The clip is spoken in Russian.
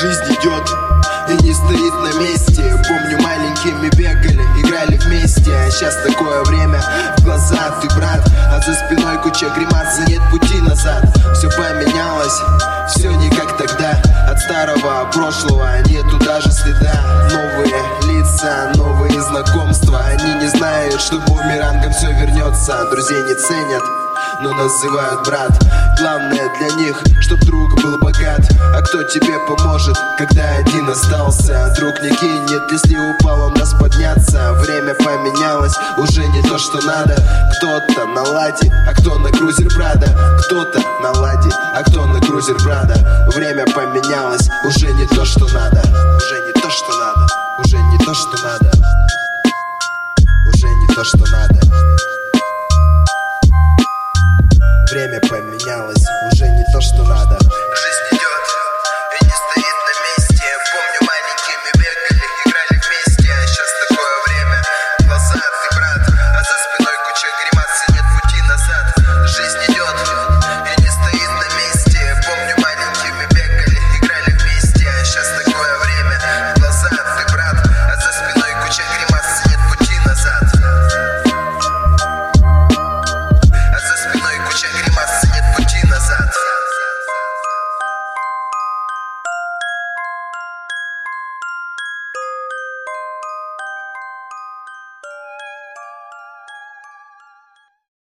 жизнь идет и не стоит на месте. Помню, маленькими бегали, играли вместе. А сейчас такое время, в глаза ты брат, а за спиной куча гримас, нет пути назад. Все поменялось, все не как тогда. От старого прошлого нету даже следа. Новые лица, новые знакомства. Они не знают, что бумерангом все вернется. Друзей не ценят, но называют брат. Главное для них, чтоб друг был богат. А кто тебе поможет, когда один остался? Друг не кинет, если упал, он даст подняться. Время поменялось, уже не то, что надо. Кто-то на ладе, а кто на крузер Прада. Кто-то на ладе, а кто на крузер Прада. Время поменялось, уже не то, что надо. Уже не то, что надо. Уже не то, что надо.